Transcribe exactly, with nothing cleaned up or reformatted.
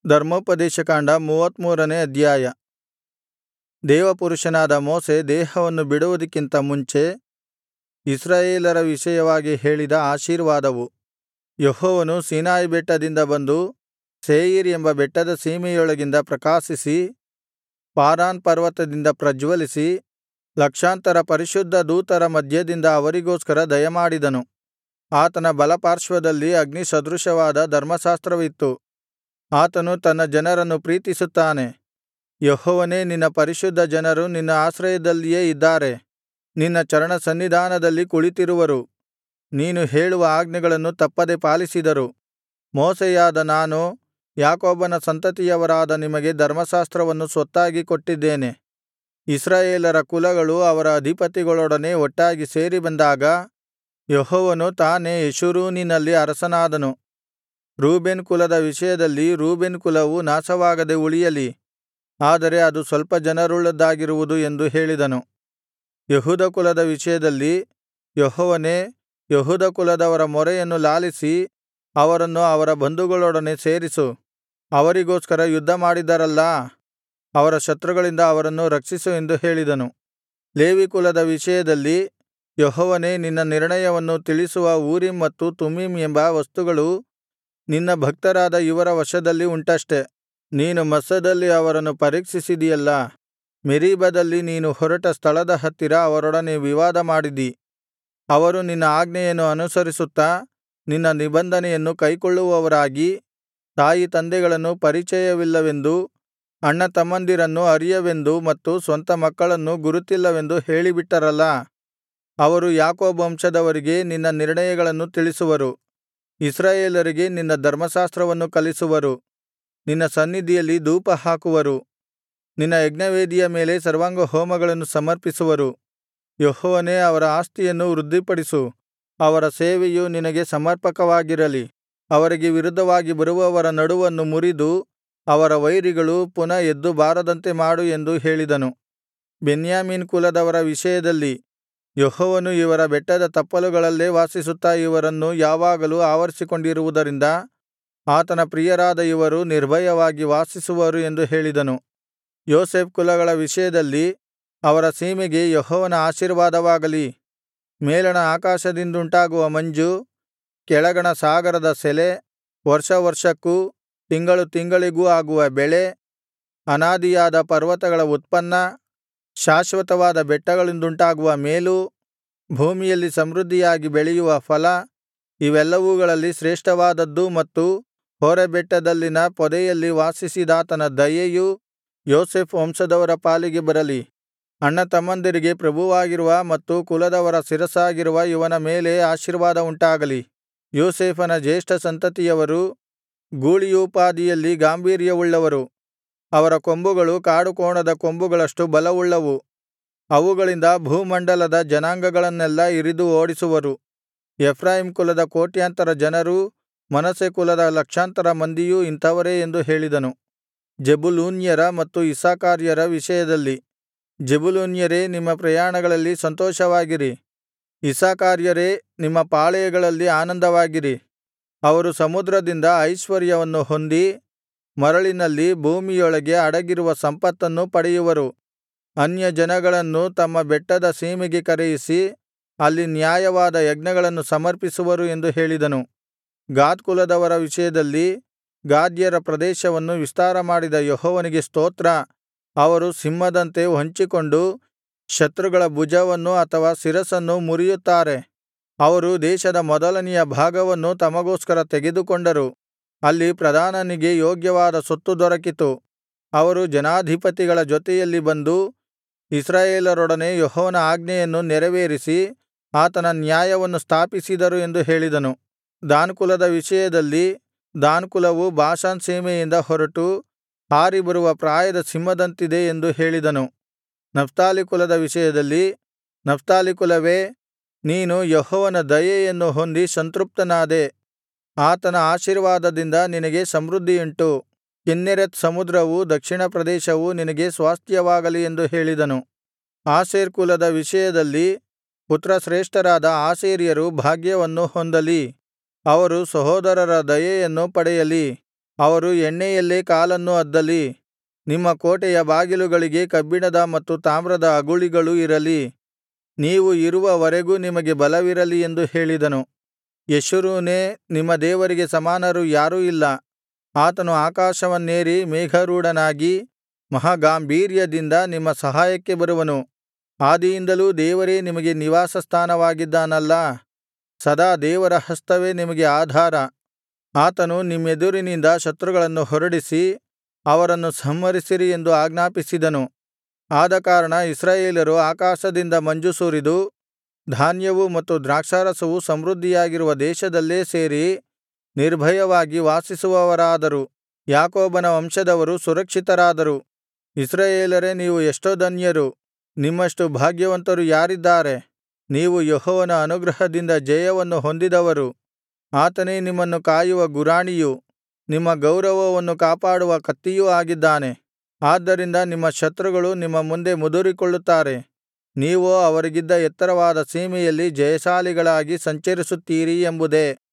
ಧರ್ಮೋಪದೇಶಕಾಂಡ ಮೂವತ್ತಮೂರನೇ ಅಧ್ಯಾಯ. ದೇವಪುರುಷನಾದ ಮೋಶೆ ದೇಹವನ್ನು ಬಿಡುವುದಕ್ಕಿಂತ ಮುಂಚೆ ಇಸ್ರಾಯೇಲರ ವಿಷಯವಾಗಿ ಹೇಳಿದ ಆಶೀರ್ವಾದವು. ಯೆಹೋವನು ಸೀನಾಯಿ ಬೆಟ್ಟದಿಂದ ಬಂದು ಸೇಯೀರ್ ಎಂಬ ಬೆಟ್ಟದ ಸೀಮೆಯೊಳಗಿಂದ ಪ್ರಕಾಶಿಸಿ ಪಾರಾನ್ ಪರ್ವತದಿಂದ ಪ್ರಜ್ವಲಿಸಿ ಲಕ್ಷಾಂತರ ಪರಿಶುದ್ಧ ದೂತರ ಮಧ್ಯದಿಂದ ಅವರಿಗೋಸ್ಕರ ದಯಮಾಡಿದನು. ಆತನ ಬಲಪಾರ್ಶ್ವದಲ್ಲಿ ಅಗ್ನಿಸದೃಶವಾದ ಧರ್ಮಶಾಸ್ತ್ರವಿತ್ತು. ಆತನು ತನ್ನ ಜನರನ್ನು ಪ್ರೀತಿಸುತ್ತಾನೆ. ಯೆಹೋವನೇ, ನಿನ್ನ ಪರಿಶುದ್ಧ ಜನರು ನಿನ್ನ ಆಶ್ರಯದಲ್ಲಿಯೇ ಇದ್ದಾರೆ. ನಿನ್ನ ಚರಣಸನ್ನಿಧಾನದಲ್ಲಿ ಕುಳಿತಿರುವರು. ನೀನು ಹೇಳುವ ಆಜ್ಞೆಗಳನ್ನು ತಪ್ಪದೆ ಪಾಲಿಸಿದರು. ಮೋಶೆಯಾದ ನಾನು ಯಾಕೋಬನ ಸಂತತಿಯವರಾದ ನಿಮಗೆ ಧರ್ಮಶಾಸ್ತ್ರವನ್ನು ಸ್ವತ್ತಾಗಿ ಕೊಟ್ಟಿದ್ದೇನೆ. ಇಸ್ರಾಯೇಲರ ಕುಲಗಳು ಅವರ ಅಧಿಪತಿಗಳೊಡನೆ ಒಟ್ಟಾಗಿ ಸೇರಿ ಬಂದಾಗ ಯೆಹೋವನು ತಾನೇ ಯೆಶುರೂನಿನಲ್ಲಿ ಅರಸನಾದನು. ರೂಬೇನ್ ಕುಲದ ವಿಷಯದಲ್ಲಿ ರೂಬೇನ್ ಕುಲವು ನಾಶವಾಗದೆ ಉಳಿಯಲಿ, ಆದರೆ ಅದು ಸ್ವಲ್ಪ ಜನರುಳ್ಳದ್ದಾಗಿರುವುದು ಎಂದು ಹೇಳಿದನು. ಯೆಹೂದ ಕುಲದ ವಿಷಯದಲ್ಲಿ, ಯೆಹೋವನೇ, ಯೆಹೂದ ಕುಲದವರ ಮೊರೆಯನ್ನು ಲಾಲಿಸಿ ಅವರನ್ನು ಅವರ ಬಂಧುಗಳೊಡನೆ ಸೇರಿಸು. ಅವರಿಗೋಸ್ಕರ ಯುದ್ಧಮಾಡಿದರಲ್ಲಾ, ಅವರ ಶತ್ರುಗಳಿಂದ ಅವರನ್ನು ರಕ್ಷಿಸು ಎಂದು ಹೇಳಿದನು. ಲೇವಿ ಕುಲದ ವಿಷಯದಲ್ಲಿ, ಯೆಹೋವನೇ, ನಿನ್ನ ನಿರ್ಣಯವನ್ನು ತಿಳಿಸುವ ಊರೀಮ್ ಮತ್ತು ತುಮ್ಮೀಮ್ ಎಂಬ ವಸ್ತುಗಳು ನಿನ್ನ ಭಕ್ತರಾದ ಇವರ ವಶದಲ್ಲಿ ಉಂಟಷ್ಟೆ. ನೀನು ಮಸ್ಸದಲ್ಲಿ ಅವರನ್ನು ಪರೀಕ್ಷಿಸಿದಿಯಲ್ಲಾ, ಮೆರೀಬದಲ್ಲಿ ನೀನು ಹೊರಟ ಸ್ಥಳದ ಹತ್ತಿರ ಅವರೊಡನೆ ವಿವಾದ ಮಾಡಿದಿ. ಅವರು ನಿನ್ನ ಆಜ್ಞೆಯನ್ನು ಅನುಸರಿಸುತ್ತಾ ನಿನ್ನ ನಿಬಂಧನೆಯನ್ನು ಕೈಕೊಳ್ಳುವವರಾಗಿ, ತಾಯಿತಂದೆಗಳನ್ನು ಪರಿಚಯವಿಲ್ಲವೆಂದೂ ಅಣ್ಣತಮ್ಮಂದಿರನ್ನು ಅರಿಯವೆಂದೂ ಮತ್ತು ಸ್ವಂತ ಮಕ್ಕಳನ್ನು ಗುರುತಿಲ್ಲವೆಂದೂ ಹೇಳಿಬಿಟ್ಟರಲ್ಲಾ. ಅವರು ಯಾಕೋಬ ವಂಶದವರಿಗೆ ನಿನ್ನ ನಿರ್ಣಯಗಳನ್ನು ತಿಳಿಸುವರು, ಇಸ್ರಾಯೇಲರಿಗೆ ನಿನ್ನ ಧರ್ಮಶಾಸ್ತ್ರವನ್ನು ಕಲಿಸುವರು. ನಿನ್ನ ಸನ್ನಿಧಿಯಲ್ಲಿ ಧೂಪಹಾಕುವರು, ನಿನ್ನ ಯಜ್ಞವೇದಿಯ ಮೇಲೆ ಸರ್ವಾಂಗಹೋಮಗಳನ್ನು ಸಮರ್ಪಿಸುವರು. ಯೆಹೋವನೇ, ಅವರ ಆಸ್ತಿಯನ್ನು ವೃದ್ಧಿಪಡಿಸು. ಅವರ ಸೇವೆಯು ನಿನಗೆ ಸಮರ್ಪಕವಾಗಿರಲಿ. ಅವರಿಗೆ ವಿರುದ್ಧವಾಗಿ ಬರುವವರ ನಡುವನ್ನು ಮುರಿದು ಅವರ ವೈರಿಗಳು ಪುನಃ ಎದ್ದು ಬಾರದಂತೆ ಮಾಡು ಎಂದು ಹೇಳಿದನು. ಬೆನ್ಯಾಮೀನ್ ಕುಲದವರ ವಿಷಯದಲ್ಲಿ, ಯೆಹೋವನು ಇವರ ಬೆಟ್ಟದ ತಪ್ಪಲುಗಳಲ್ಲೇ ವಾಸಿಸುತ್ತಾ ಇವರನ್ನು ಯಾವಾಗಲೂ ಆವರಿಸಿಕೊಂಡಿರುವುದರಿಂದ ಆತನ ಪ್ರಿಯರಾದ ಇವರು ನಿರ್ಭಯವಾಗಿ ವಾಸಿಸುವರು ಎಂದು ಹೇಳಿದನು. ಯೋಸೇಫ್ ಕುಲಗಳ ವಿಷಯದಲ್ಲಿ, ಅವರ ಸೀಮೆಗೆ ಯೆಹೋವನ ಆಶೀರ್ವಾದವಾಗಲಿ. ಮೇಲಣ ಆಕಾಶದಿಂದುಂಟಾಗುವ ಮಂಜು, ಕೆಳಗಣ ಸಾಗರದ ಸೆಲೆ, ವರ್ಷ ವರ್ಷಕ್ಕೂ ತಿಂಗಳು ತಿಂಗಳಿಗೂ ಆಗುವ ಬೆಳೆ, ಅನಾದಿಯಾದ ಪರ್ವತಗಳ ಉತ್ಪನ್ನ, ಶಾಶ್ವತವಾದ ಬೆಟ್ಟಗಳಿಂದುಂಟಾಗುವ ಮೇಲು, ಭೂಮಿಯಲ್ಲಿ ಸಮೃದ್ಧಿಯಾಗಿ ಬೆಳೆಯುವ ಫಲ, ಇವೆಲ್ಲವುಗಳಲ್ಲಿ ಶ್ರೇಷ್ಠವಾದದ್ದೂ ಮತ್ತು ಹೋರೇಬ್ ಬೆಟ್ಟದಲ್ಲಿನ ಪೊದೆಯಲ್ಲಿ ವಾಸಿಸಿದಾತನ ದಯೆಯೂ ಯೋಸೇಫ್ ವಂಶದವರ ಪಾಲಿಗೆ ಬರಲಿ. ಅಣ್ಣತಮ್ಮಂದಿರಿಗೆ ಪ್ರಭುವಾಗಿರುವ ಮತ್ತು ಕುಲದವರ ಶಿರಸ್ಸಾಗಿರುವ ಇವನ ಮೇಲೆ ಆಶೀರ್ವಾದ ಉಂಟಾಗಲಿ. ಯೋಸೇಫನ ಜ್ಯೇಷ್ಠ ಸಂತತಿಯವರು ಗೂಳಿಯೋಪಾದಿಯಲ್ಲಿ ಗಾಂಭೀರ್ಯವುಳ್ಳವರು. ಅವರ ಕೊಂಬುಗಳು ಕಾಡುಕೋಣದ ಕೊಂಬುಗಳಷ್ಟು ಬಲವುಳ್ಳವು. ಅವುಗಳಿಂದ ಭೂಮಂಡಲದ ಜನಾಂಗಗಳನ್ನೆಲ್ಲಾ ಇರಿದು ಓಡಿಸುವರು. ಎಫ್ರಾಯೀಮ್ ಕುಲದ ಕೋಟ್ಯಾಂತರ ಜನರೂ ಮನಸ್ಸೆ ಕುಲದ ಲಕ್ಷಾಂತರ ಮಂದಿಯೂ ಇಂಥವರೇ ಎಂದು ಹೇಳಿದನು. ಜೆಬುಲೂನ್ಯರ ಮತ್ತು ಇಸ್ಸಾಕಾರ್ಯರ ವಿಷಯದಲ್ಲಿ, ಜೆಬುಲೂನ್ಯರೇ, ನಿಮ್ಮ ಪ್ರಯಾಣಗಳಲ್ಲಿ ಸಂತೋಷವಾಗಿರಿ. ಇಸ್ಸಾಕಾರ್ಯರೇ, ನಿಮ್ಮ ಪಾಳೆಯಗಳಲ್ಲಿ ಆನಂದವಾಗಿರಿ. ಅವರು ಸಮುದ್ರದಿಂದ ಐಶ್ವರ್ಯವನ್ನು ಹೊಂದಿ ಮರಳಿನಲ್ಲಿ ಭೂಮಿಯೊಳಗೆ ಅಡಗಿರುವ ಸಂಪತ್ತನ್ನು ಪಡೆಯುವರು. ಅನ್ಯಜನಗಳನ್ನು ತಮ್ಮ ಬೆಟ್ಟದ ಸೀಮೆಗೆ ಕರೆಯಿಸಿ ಅಲ್ಲಿ ನ್ಯಾಯವಾದ ಯಜ್ಞಗಳನ್ನು ಸಮರ್ಪಿಸುವರು ಎಂದು ಹೇಳಿದನು. ಗಾದ್ ಕುಲದವರ ವಿಷಯದಲ್ಲಿ, ಗಾದ್ಯರ ಪ್ರದೇಶವನ್ನು ವಿಸ್ತಾರಮಾಡಿದ ಯೆಹೋವನಿಗೆ ಸ್ತೋತ್ರ. ಅವರು ಸಿಂಹದಂತೆ ಹೊಂಚಿಕೊಂಡು ಶತ್ರುಗಳ ಭುಜವನ್ನು ಅಥವಾ ಶಿರಸ್ಸನ್ನು ಮುರಿಯುತ್ತಾರೆ. ಅವರು ದೇಶದ ಮೊದಲನೆಯ ಭಾಗವನ್ನು ತಮಗೋಸ್ಕರ ತೆಗೆದುಕೊಂಡರು. ಅಲ್ಲಿ ಪ್ರಧಾನನಿಗೆ ಯೋಗ್ಯವಾದ ಸ್ವತ್ತು ದೊರಕಿತು. ಅವರು ಜನಾಧಿಪತಿಗಳ ಜೊತೆಯಲ್ಲಿ ಬಂದು ಇಸ್ರಾಯೇಲರೊಡನೆ ಯೆಹೋವನ ಆಜ್ಞೆಯನ್ನು ನೆರವೇರಿಸಿ ಆತನ ನ್ಯಾಯವನ್ನು ಸ್ಥಾಪಿಸಿದರು ಎಂದು ಹೇಳಿದನು. ದಾನ್ ಕುಲದ ವಿಷಯದಲ್ಲಿ, ದಾನ್ ಕುಲವು ಬಾಷಾನ್ ಸೀಮೆಯಿಂದ ಹೊರಟು ಹಾರಿ ಬರುವ ಪ್ರಾಯದ ಸಿಂಹದಂತಿದೆ ಎಂದು ಹೇಳಿದನು. ನಫ್ತಾಲಿ ಕುಲದ ವಿಷಯದಲ್ಲಿ, ನಫ್ತಾಲಿ ಕುಲವೇ, ನೀನು ಯೆಹೋವನ ದಯೆಯನ್ನು ಹೊಂದಿ ಸಂತೃಪ್ತನಾದೆ. ಆತನ ಆಶೀರ್ವಾದದಿಂದ ನಿನಗೆ ಸಮೃದ್ಧಿಯುಂಟು. ಕಿನ್ನೆರೆತ್ ಸಮುದ್ರವೂ ದಕ್ಷಿಣ ಪ್ರದೇಶವೂ ನಿನಗೆ ಸ್ವಾಸ್ತ್ಯವಾಗಲಿ ಎಂದು ಹೇಳಿದನು. ಆಶೇರ್ ಕುಲದ ವಿಷಯದಲ್ಲಿ, ಪುತ್ರಶ್ರೇಷ್ಠರಾದ ಆಶೇರ್ಯರು ಭಾಗ್ಯವನ್ನು ಹೊಂದಲಿ. ಅವರು ಸಹೋದರರ ದಯೆಯನ್ನು ಪಡೆಯಲಿ. ಅವರು ಎಣ್ಣೆಯಲ್ಲೇ ಕಾಲನ್ನು ಅದ್ದಲಿ. ನಿಮ್ಮ ಕೋಟೆಯ ಬಾಗಿಲುಗಳಿಗೆ ಕಬ್ಬಿಣದ ಮತ್ತು ತಾಮ್ರದ ಅಗುಳಿಗಳು ಇರಲಿ. ನೀವು ಇರುವವರೆಗೂ ನಿಮಗೆ ಬಲವಿರಲಿ ಎಂದು ಹೇಳಿದನು. ಯೆಶುರೂನೇ, ನಿಮ್ಮ ದೇವರಿಗೆ ಸಮಾನರು ಯಾರೂ ಇಲ್ಲ. ಆತನು ಆಕಾಶವನ್ನೇರಿ ಮೇಘಾರೂಢನಾಗಿ ಮಹಾಗಾಂಭೀರ್ಯದಿಂದ ನಿಮ್ಮ ಸಹಾಯಕ್ಕೆ ಬರುವನು. ಆದಿಯಿಂದಲೂ ದೇವರೇ ನಿಮಗೆ ನಿವಾಸ ಸ್ಥಾನವಾಗಿದ್ದಾನಲ್ಲಾ. ಸದಾ ದೇವರ ಹಸ್ತವೇ ನಿಮಗೆ ಆಧಾರ. ಆತನು ನಿಮ್ಮೆದುರಿನಿಂದ ಶತ್ರುಗಳನ್ನು ಹೊರಡಿಸಿ ಅವರನ್ನು ಸಂಹರಿಸಿರಿ ಎಂದು ಆಜ್ಞಾಪಿಸಿದನು. ಆದಕಾರಣ ಇಸ್ರಾಯೇಲರು ಆಕಾಶದಿಂದ ಮಂಜು ಸುರಿದು, ಧಾನ್ಯವೂ ಮತ್ತು ದ್ರಾಕ್ಷಾರಸವೂ ಸಮೃದ್ಧಿಯಾಗಿರುವ ದೇಶದಲ್ಲೇ ಸೇರಿ ನಿರ್ಭಯವಾಗಿ ವಾಸಿಸುವವರಾದರು. ಯಾಕೋಬನ ವಂಶದವರು ಸುರಕ್ಷಿತರಾದರು. ಇಸ್ರಾಯೇಲರೇ, ನೀವು ಎಷ್ಟೋ ಧನ್ಯರು. ನಿಮ್ಮಷ್ಟು ಭಾಗ್ಯವಂತರು ಯಾರಿದ್ದಾರೆ? ನೀವು ಯೆಹೋವನ ಅನುಗ್ರಹದಿಂದ ಜಯವನ್ನು ಹೊಂದಿದವರು. ಆತನೇ ನಿಮ್ಮನ್ನು ಕಾಯುವ ಗುರಾಣಿಯೂ ನಿಮ್ಮ ಗೌರವವನ್ನು ಕಾಪಾಡುವ ಕತ್ತಿಯೂ ಆಗಿದ್ದಾನೆ. ಆದ್ದರಿಂದ ನಿಮ್ಮ ಶತ್ರುಗಳು ನಿಮ್ಮ ಮುಂದೆ ಮುದುರಿಕೊಳ್ಳುತ್ತಾರೆ. ನೀವೋ ಅವರಿಗಿದ್ದ ಎತ್ತರವಾದ ಸೀಮೆಯಲ್ಲಿ ಜಯಶಾಲಿಗಳಾಗಿ ಸಂಚರಿಸುತ್ತೀರಿ ಎಂಬುದೇ.